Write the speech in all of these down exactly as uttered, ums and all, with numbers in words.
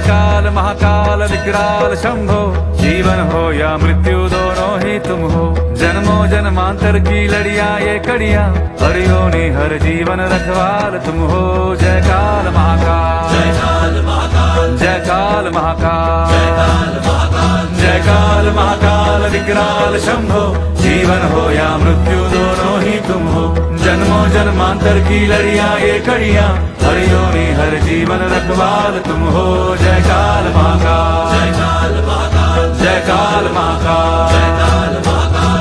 काल महाकाल विकराल शंभो, जीवन हो या मृत्यु दोनों ही तुम हो। जन्मों जन्मांतर की लड़ियां ये कड़ियां, हर योनि हर जीवन रखवाल तुम हो। जय काल महाकाल, जय काल महाकाल, जय काल महाकाल, जय काल महाकाल, जय काल महाकाल विकराल शंभो, जीवन हो या मृत्यु दोनों ही तुम हो। जन्मों जन्मांतर की लड़ियां ये कड़ियां, हर योनि हर जीवन रखवाल तुम हो। जय काल महाकाल, जय काल महाकाल, जय काल महाकाल, जय काल महाकाल।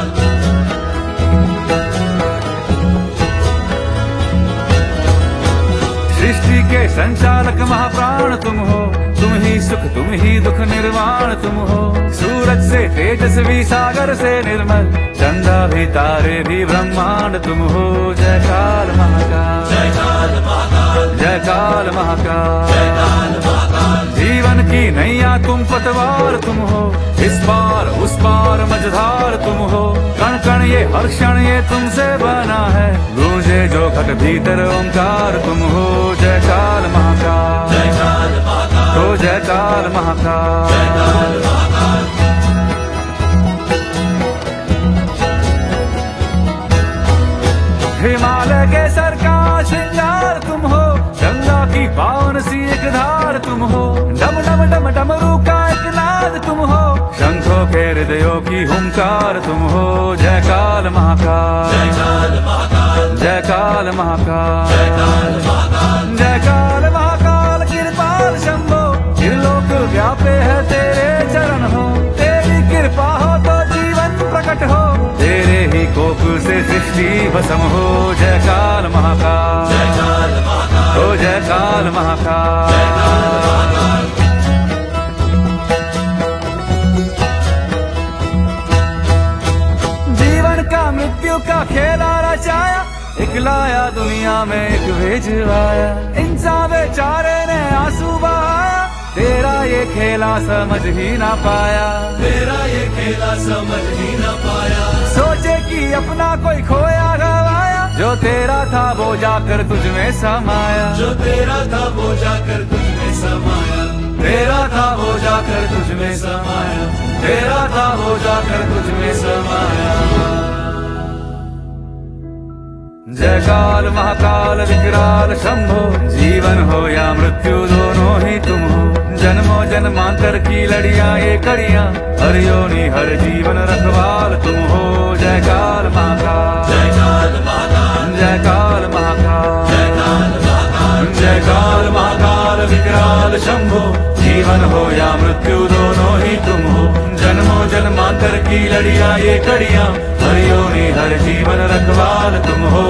सृष्टि के संचालक महाप्राण तुम हो, तुम ही सुख तुम ही दुख निर्वाण तुम हो। सूरज से तेजस्वी सागर से निर्मल, चंदा भी तारे भी ब्रह्मांड तुम हो। जय काल महाकाल, जय काल महाकाल, जय काल महाकाल, जय काल महाकाल। जीवन की नैया तुम पतवार तुम हो, इस पार उस पार मझधार तुम हो। कण कण ये हर क्षण ये तुमसे बना है, गूंजे जो घट भीतर ओंकार तुम हो। जय काल महाकाल, जय काल महाकाल, तो जय काल महाकाल, जय काल महाकाल। हिमालय के सर का श्रृंगार तुम हो, गंगा की पावन सी एक धार तुम हो। डम डम डम डमरू का एक नाद तुम हो, शंखों के हृदयों की हुंकार तुम हो। जय काल महाकाल, जय काल महाकाल, जय काल महाकाल, जय काल महाकाल। जय काल महाकाल कृपाल शंभो, त्रिलोक व्यापे है तेरे चरण हो। तेरी कृपा हो तो जीवन प्रकट हो, तेरे ही कोप से सृष्टि भस्म हो। जय काल महाकाल, जय काल महाकाल, ओ जय काल महाकाल, जय काल महाकाल। जीवन का मृत्यु का खेला रचाया, एक लाया दुनिया में एक भेजवाया। इंसान बेचारे ने आंसू बहाया, तेरा ये खेला समझ ही ना पाया। तेरा ये खेला समझ ही न पाया। सोचे कि अपना कोई खोया गवाया, जो तेरा था वो जाकर तुझ में समाया। जो तेरा था वो जाकर तुझ में समाया। तेरा था वो जाकर तुझ में समाया, तेरा था वो जाकर तुझ में समाया। जय काल महाकाल विकराल शंभो, जीवन हो या मृत्यु दोनों ही तुम हो। जन्मों जन्मांतर की लड़ियां ये कड़ियां, हर योनि हर जीवन रखवाल तुम हो। जय काल महाकाल, जय काल महाकाल, जय काल महाकाल, जय काल महाकाल। जय काल महाकाल विकराल शंभो, जीवन हो या मृत्यु दोनों ही तुम हो। जन्मों जन्मांतर की लड़ियां ये कड़ियां, हर योनि हर जीवन रखवाल तुम हो।